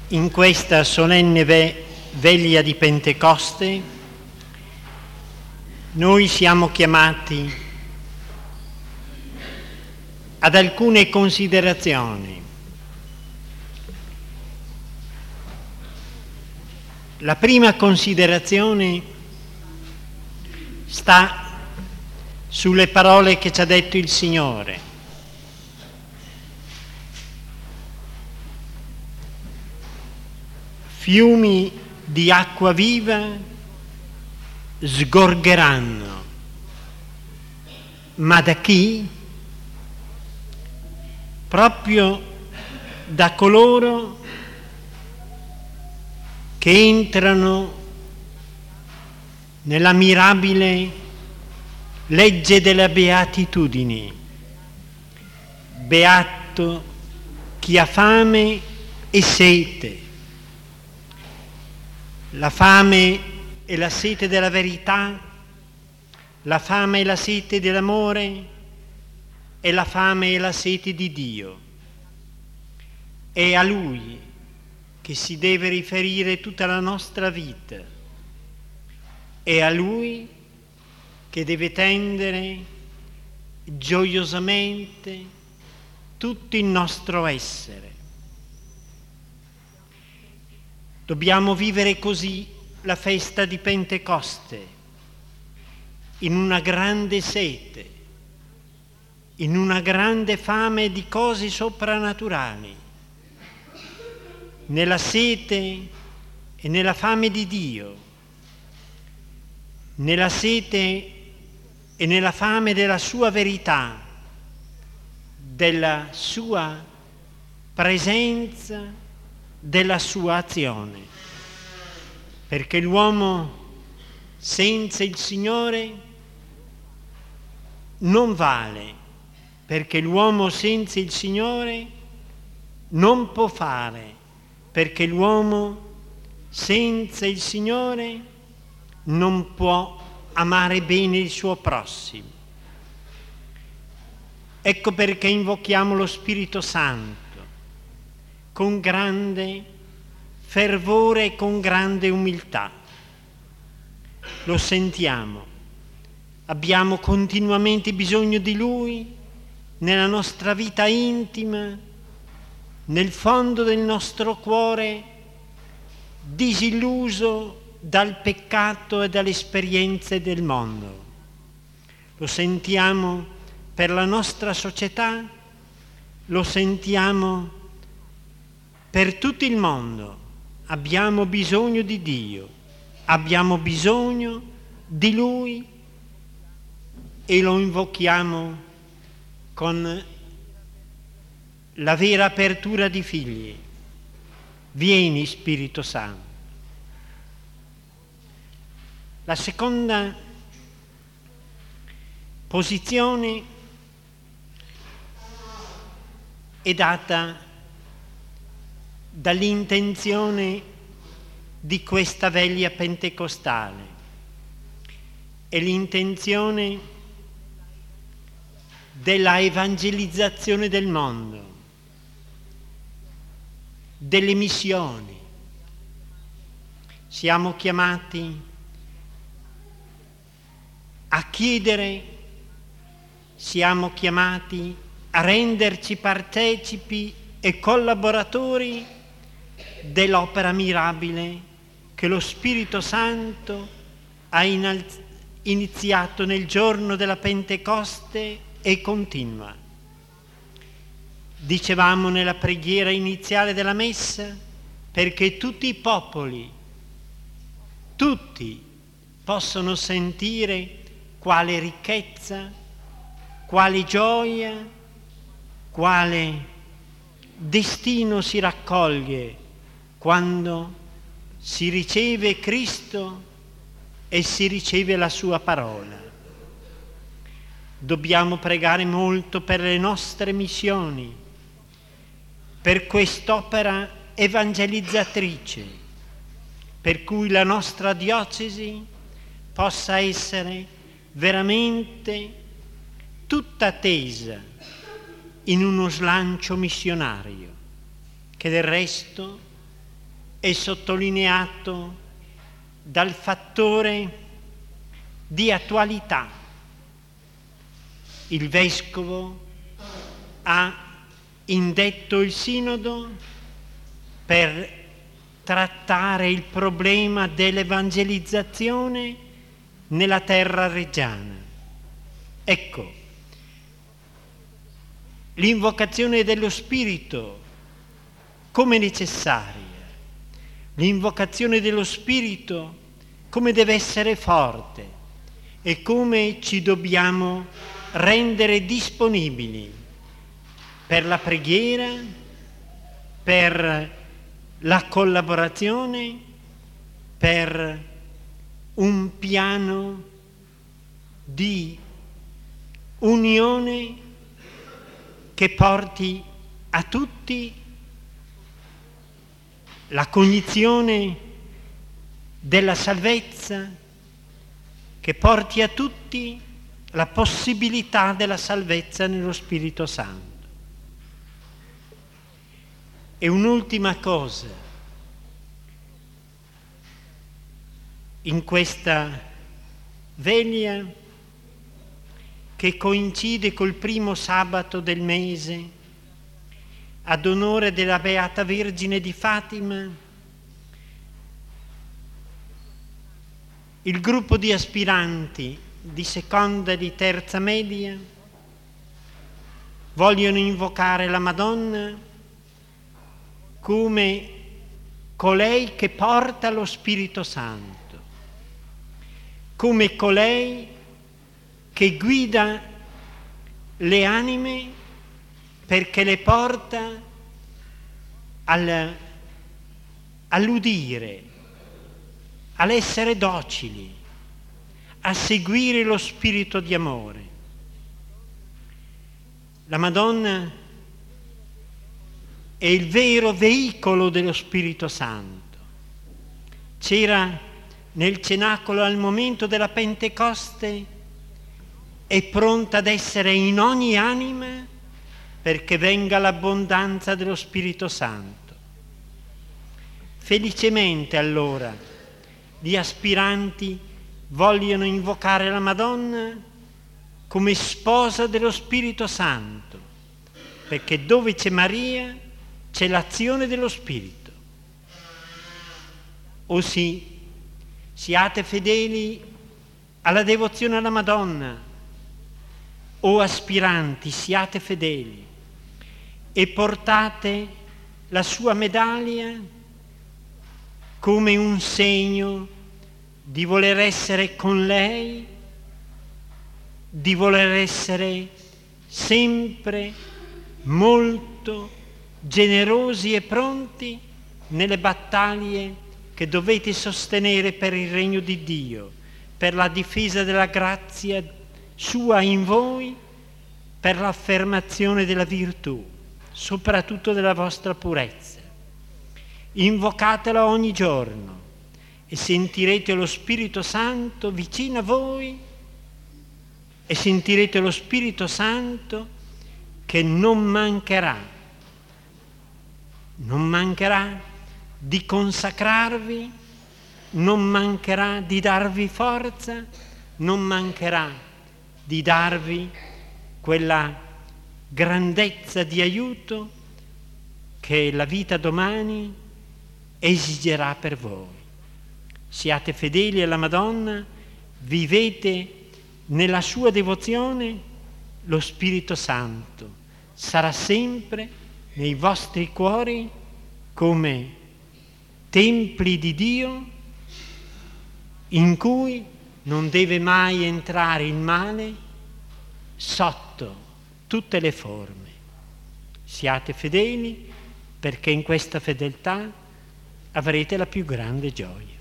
In questa solenne veglia di Pentecoste noi siamo chiamati ad alcune considerazioni. La prima considerazione sta sulle parole che ci ha detto il Signore. Fiumi di acqua viva sgorgeranno, ma da chi? Proprio da coloro che entrano nella mirabile legge delle beatitudini. Beato chi ha fame e sete. La fame e la sete della verità, la fame e la sete dell'amore e la fame e la sete di Dio. È a Lui che si deve riferire tutta la nostra vita. È a Lui che deve tendere gioiosamente tutto il nostro essere. Dobbiamo vivere così la festa di Pentecoste, in una grande sete, in una grande fame di cose soprannaturali, nella sete e nella fame di Dio, nella sete e nella fame della sua verità, della sua presenza, della sua azione, perché l'uomo senza il Signore non vale, perché l'uomo senza il Signore non può fare, perché l'uomo senza il Signore non può amare bene il suo prossimo. Ecco perché invochiamo lo Spirito Santo con grande fervore e con grande umiltà. Lo sentiamo, abbiamo continuamente bisogno di Lui nella nostra vita intima, nel fondo del nostro cuore, disilluso dal peccato e dalle esperienze del mondo. Lo sentiamo per la nostra società, lo sentiamo per tutto il mondo. Abbiamo bisogno di Dio, abbiamo bisogno di Lui e lo invochiamo con la vera apertura di figli. Vieni, Spirito Santo. La seconda posizione è data dall'intenzione di questa veglia pentecostale. È l'intenzione della evangelizzazione del mondo, delle missioni. Siamo chiamati a chiedere, siamo chiamati a renderci partecipi e collaboratori dell'opera mirabile che lo Spirito Santo ha iniziato nel giorno della Pentecoste e continua. Dicevamo nella preghiera iniziale della Messa, perché tutti i popoli, tutti, possono sentire quale ricchezza, quale gioia, quale destino si raccoglie quando si riceve Cristo e si riceve la sua parola. Dobbiamo pregare molto per le nostre missioni, per quest'opera evangelizzatrice, per cui la nostra diocesi possa essere veramente tutta tesa in uno slancio missionario, che del resto è sottolineato dal fattore di attualità. Il Vescovo ha indetto il Sinodo per trattare il problema dell'evangelizzazione nella terra reggiana. Ecco, l'invocazione dello Spirito come necessaria, l'invocazione dello Spirito come deve essere forte e come ci dobbiamo rendere disponibili per la preghiera, per la collaborazione, per un piano di unione che porti a tutti la cognizione della salvezza, che porti a tutti la possibilità della salvezza nello Spirito Santo. E un'ultima cosa, in questa veglia che coincide col primo sabato del mese, ad onore della Beata Vergine di Fatima, il gruppo di aspiranti di seconda e di terza media vogliono invocare la Madonna come colei che porta lo Spirito Santo, come colei che guida le anime perché le porta all'udire, all'essere docili, a seguire lo spirito di amore. La Madonna è il vero veicolo dello Spirito Santo. C'era nel cenacolo al momento della Pentecoste, è pronta ad essere in ogni anima perché venga l'abbondanza dello Spirito Santo. Felicemente allora gli aspiranti vogliono invocare la Madonna come sposa dello Spirito Santo, perché dove c'è Maria c'è l'azione dello Spirito. O siate fedeli alla devozione alla Madonna, o aspiranti, siate fedeli e portate la sua medaglia come un segno di voler essere con lei, di voler essere sempre molto generosi e pronti nelle battaglie che dovete sostenere per il regno di Dio, per la difesa della grazia sua in voi, per l'affermazione della virtù, soprattutto della vostra purezza. Invocatela ogni giorno e sentirete lo Spirito Santo vicino a voi e sentirete lo Spirito Santo che non mancherà di consacrarvi, non mancherà di darvi forza, non mancherà di darvi quella grandezza di aiuto che la vita domani esigerà per voi. Siate fedeli alla Madonna, vivete nella sua devozione, lo Spirito Santo sarà sempre nei vostri cuori come templi di Dio in cui non deve mai entrare il male sotto tutte le forme. Siate fedeli perché in questa fedeltà avrete la più grande gioia.